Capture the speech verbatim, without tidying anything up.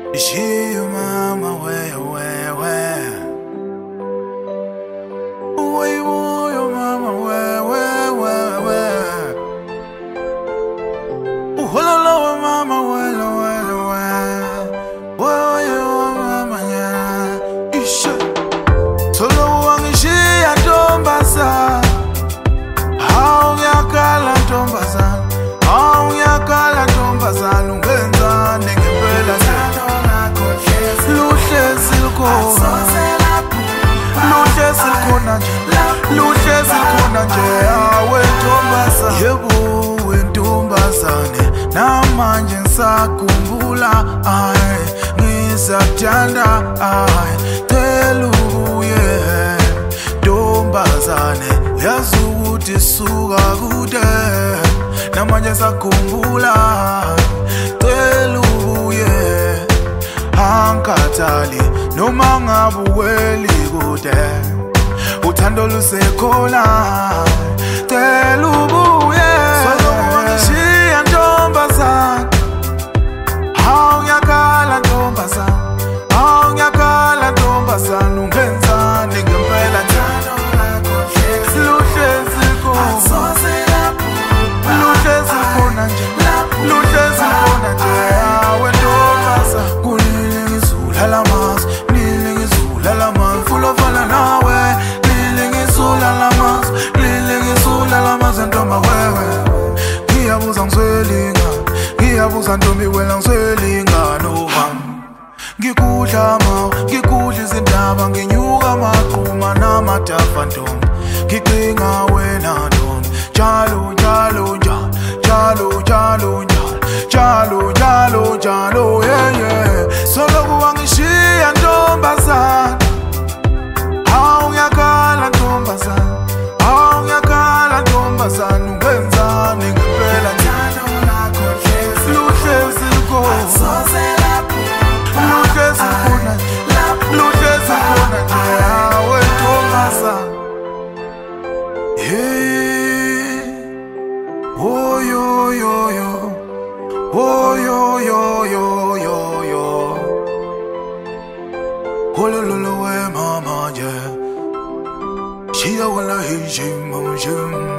She, mama, where, where, where? Where, where, mama, where, where, where, where? Hello, mama, where, where, where? Where, you, mama, yeah. Isha. Solo wangishi ya tombasa. How ya kala tombasa. How ya kala tombasa. Lungenza nengepela se. Luce silkona nje, luce silkona nje. Awe ntombasa, yebo wentombasane. Namanje ngisakhumbula, ay ngisakuthanda, ay telubuye ntombazane. Uyazi ukuthi suka kude, namanje ngisakhumbula, telubuye angikhathali noma ngabe uweli kude, uthando lusekhona, cela ubuye. Solo wangishiya ntombazane, hawu ngiyakhala ntombazane, hawu ngiyakhala ntombazane. Ungenzani ngempela njalo luhle silkhona, luhle silkhona nje, luhle silkhona nje. Awe ntombazane kulile ngizula lamas, nile ngizula lamas, fulofana nawe, nile ngizula lamas, nile ngizula lamas. Ntomba wewe ngiyabuza ngiswelinga, ngiyabuza ntombi wena ngiswelinga noma ngikudla ma, ngikudla izindaba, nginyuka amaqhuma namatafa ntombi, ngicinga wena ntombi, njalo njalo njalo, njalo njalo njalo, njalo njalo, yeah yeah. Solo wangishiya ntombazane, hawu ngiyakhala ntombazane, hawu ngiyakhala ntombazane. Ungenzani ngempela njalo luhle silkhona, luhle silkhona nje, luhle silkhona nje. Awe ntombazane, hey, oh yo yo yo, oh yo yo yo yo yo. Holololo we mama, yeah. She a wala he she mama she.